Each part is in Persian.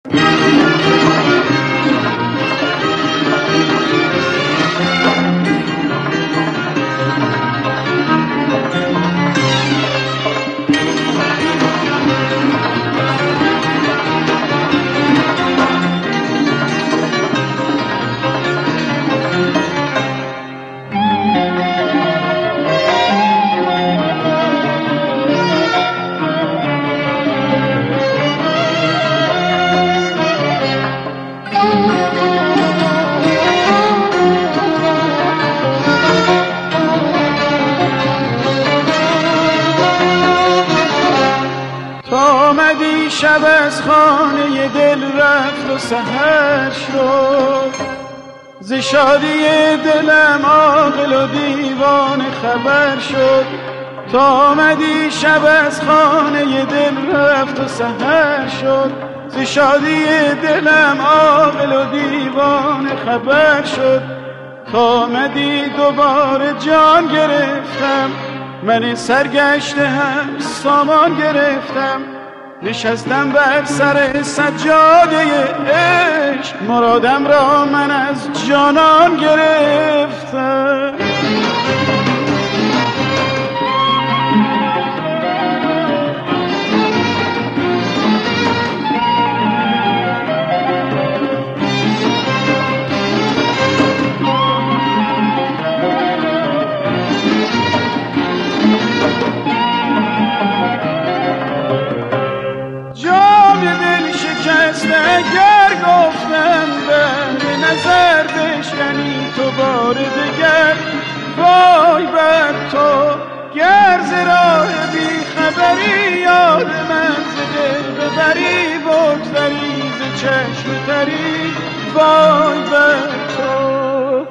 شب از خانه دل رفت و سحر شد، ز شادی دلم عاقل و دیوانه خبر شد. تا آمدی شب از خانه دل رفت و سحر شد، ز شادی دلم عاقل و دیوانه خبر شد. تا آمدی دوباره جان گرفتم، من سرگشته هم سامان گرفتم. نشستم بر سر سجاده عشق، مرادم را من از جانان گرفتم. اگر گفتم به نظر بشکنی تو بار دگر، وای بر تو گر ز راه بی خبری یاد من ز دل ببری، بگذری ز چشم تری، وای بر تو.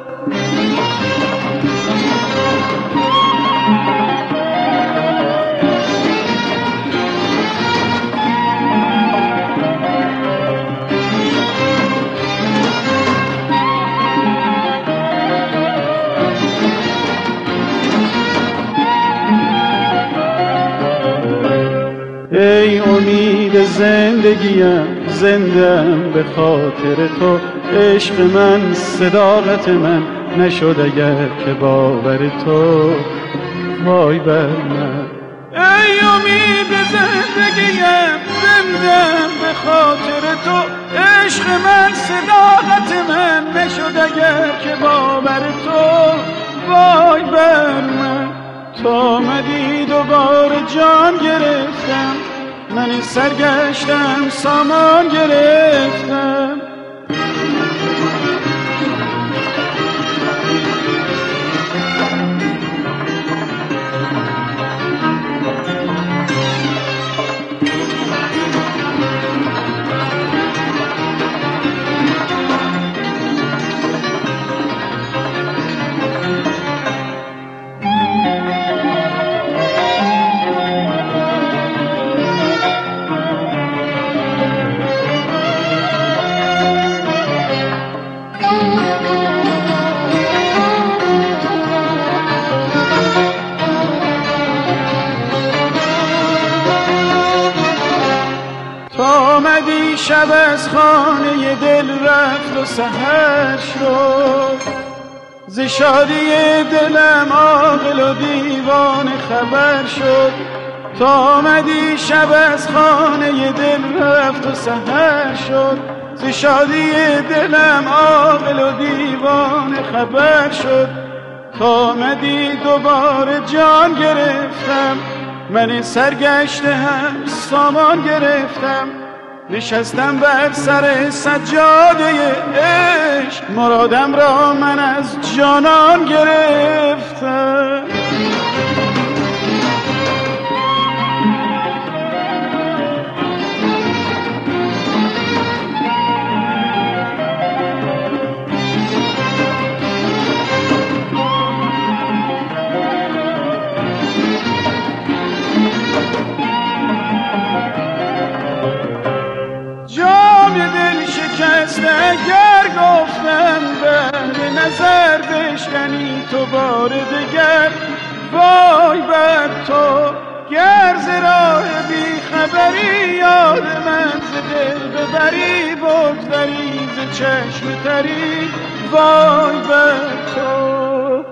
ای امید زندگیم، زندم به خاطر تو. عشق من صداقت من نشد اگر که باور تو، وای بر من. ای امید زندگیم، زندم به خاطر تو. عشق من صداقت من نشد اگر که باور تو، وای بر من. تا آمدی دوباره جان گرفتم، من سرگشتم سامان گرفتم. آمدی شب از خانه دل رفت و سحر شد، ز شادی دلم عاقل و دیوانه خبر شد. تا آمدی شب از خانه دل رفت و سحر شد، ز شادی دلم عاقل و دیوانه خبر شد. تا آمدی دوباره جان گرفتم، من سرگشته هم سامان گرفتم. نشستم بر سر سجاده عشق، مرادم را من از جانان گرفتم. اگر گفتم به نظر بشکنی تو بار دگر، وای بر تو گر ز راه بی خبری یاد من ز دل ببری بگذری ز چشم تری وای بر تو.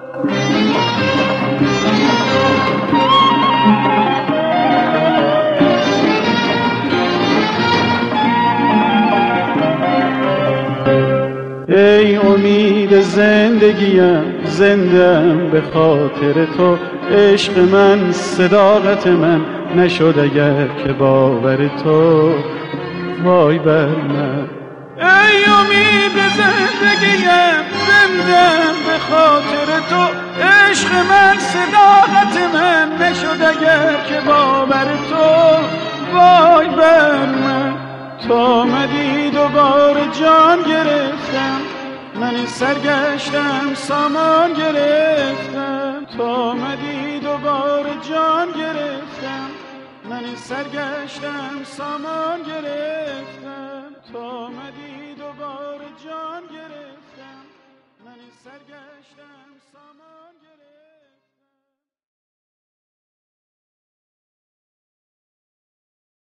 ای امید زندگیم زندم به خاطر تو، عشق من صداقت من نشد اگر که باور تو وای بر من. ای امید زندگیم زندم به خاطر تو، عشق من صداقت من نشد اگر که باور تو وای بر من. تو آمدی دوباره جان گرفتم، من سرگشتم سامان گرفتم. تو آمدی دوباره جان گرفتم، من سرگشتم سامان گرفتم. تو آمدی دوباره جان گرفتم، من سرگشتم سامان گرفتم.